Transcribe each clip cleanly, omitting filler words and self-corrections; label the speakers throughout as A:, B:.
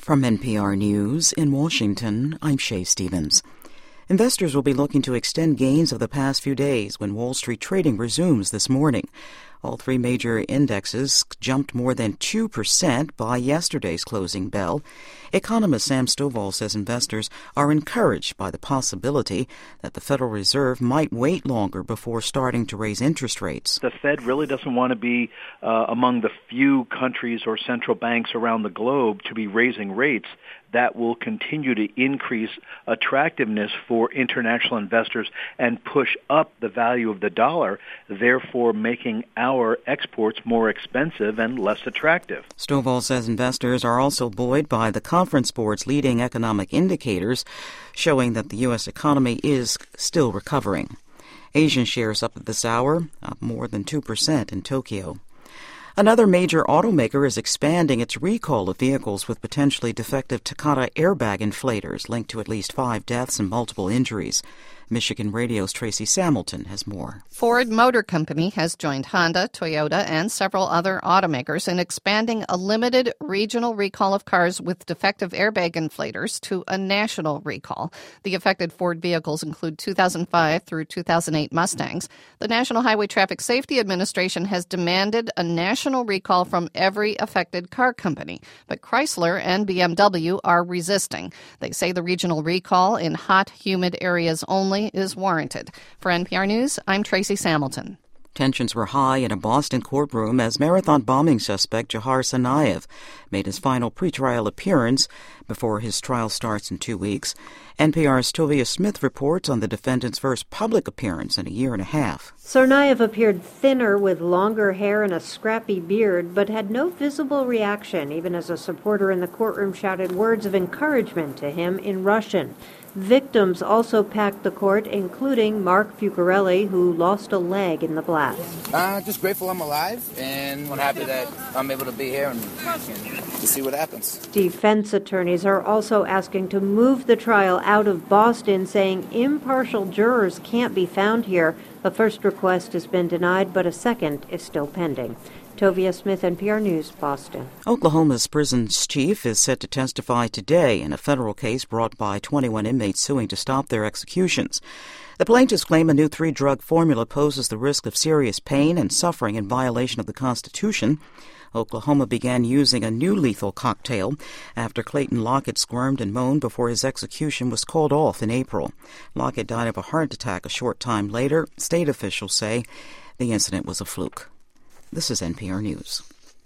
A: From NPR News in Washington, I'm Shay Stevens. Investors will be looking to extend gains of the past few days when Wall Street trading resumes this morning. All three major indexes jumped more than 2% by yesterday's closing bell. Economist Sam Stovall says investors are encouraged by the possibility that the Federal Reserve might wait longer before starting to raise interest rates.
B: The Fed really doesn't want to be among the few countries or central banks around the globe to be raising rates. That will continue to increase attractiveness for international investors and push up the value of the dollar, therefore making our exports more expensive and less attractive.
A: Stovall says investors are also buoyed by the Conference Board's leading economic indicators, showing that the U.S. economy is still recovering. Asian shares up at this hour, up more than 2% in Tokyo. Another major automaker is expanding its recall of vehicles with potentially defective Takata airbag inflators linked to at least 5 deaths and multiple injuries. Michigan Radio's Tracy Samilton has more.
C: Ford Motor Company has joined Honda, Toyota, and several other automakers in expanding a limited regional recall of cars with defective airbag inflators to a national recall. The affected Ford vehicles include 2005 through 2008 Mustangs. The National Highway Traffic Safety Administration has demanded a national recall from every affected car company, but Chrysler and BMW are resisting. They say the regional recall in hot, humid areas only is warranted. For NPR News, I'm Tracy Samilton.
A: Tensions were high in a Boston courtroom as marathon bombing suspect Jahar Tsarnaev made his final pretrial appearance before his trial starts in 2 weeks. NPR's Tovia Smith reports on the defendant's first public appearance in a year and a half.
D: Tsarnaev appeared thinner with longer hair and a scrappy beard, but had no visible reaction, even as a supporter in the courtroom shouted words of encouragement to him in Russian. Victims also packed the court, including Mark Fucarelli, who lost a leg in the blast.
E: Just grateful I'm alive, and I'm happy that I'm able to be here and to see what happens.
D: Defense attorneys are also asking to move the trial out of Boston, saying impartial jurors can't be found here. A first request has been denied, but a second is still pending. Tovia Smith, NPR News, Boston.
A: Oklahoma's prison's chief is set to testify today in a federal case brought by 21 inmates suing to stop their executions. The plaintiffs claim a new 3-drug formula poses the risk of serious pain and suffering in violation of the Constitution. Oklahoma began using a new lethal cocktail after Clayton Lockett squirmed and moaned before his execution was called off in April. Lockett died of a heart attack a short time later. State officials say the incident was a fluke. This is NPR News.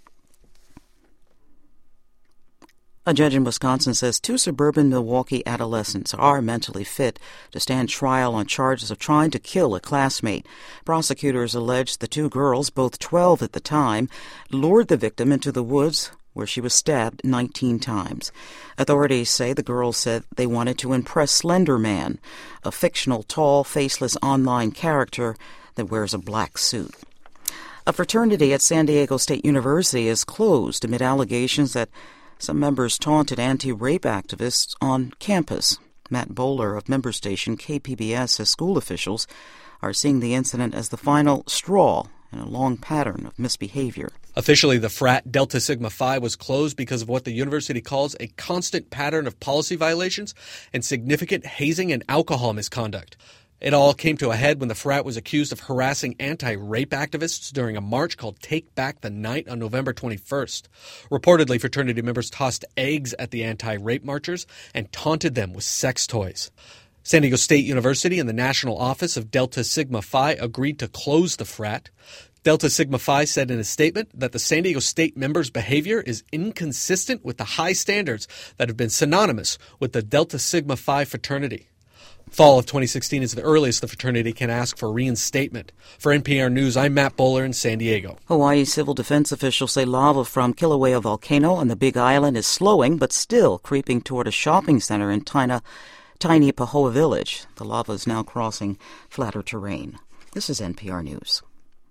A: A judge in Wisconsin says 2 suburban Milwaukee adolescents are mentally fit to stand trial on charges of trying to kill a classmate. Prosecutors allege the 2 girls, both 12 at the time, lured the victim into the woods where she was stabbed 19 times. Authorities say the girls said they wanted to impress Slender Man, a fictional, tall, faceless online character that wears a black suit. A fraternity at San Diego State University is closed amid allegations that some members taunted anti-rape activists on campus. Matt Bowler of member station KPBS says school officials are seeing the incident as the final straw in a long pattern of misbehavior.
F: Officially, the frat Delta Sigma Phi was closed because of what the university calls a constant pattern of policy violations and significant hazing and alcohol misconduct. It all came to a head when the frat was accused of harassing anti-rape activists during a march called Take Back the Night on November 21st. Reportedly, fraternity members tossed eggs at the anti-rape marchers and taunted them with sex toys. San Diego State University and the National Office of Delta Sigma Phi agreed to close the frat. Delta Sigma Phi said in a statement that the San Diego State members' behavior is inconsistent with the high standards that have been synonymous with the Delta Sigma Phi fraternity. Fall of 2016 is the earliest the fraternity can ask for reinstatement. For NPR News, I'm Matt Bowler in San Diego.
A: Hawaii civil defense officials say lava from Kilauea volcano on the Big Island is slowing, but still creeping toward a shopping center in tiny Pahoa Village. The lava is now crossing flatter terrain. This is NPR News.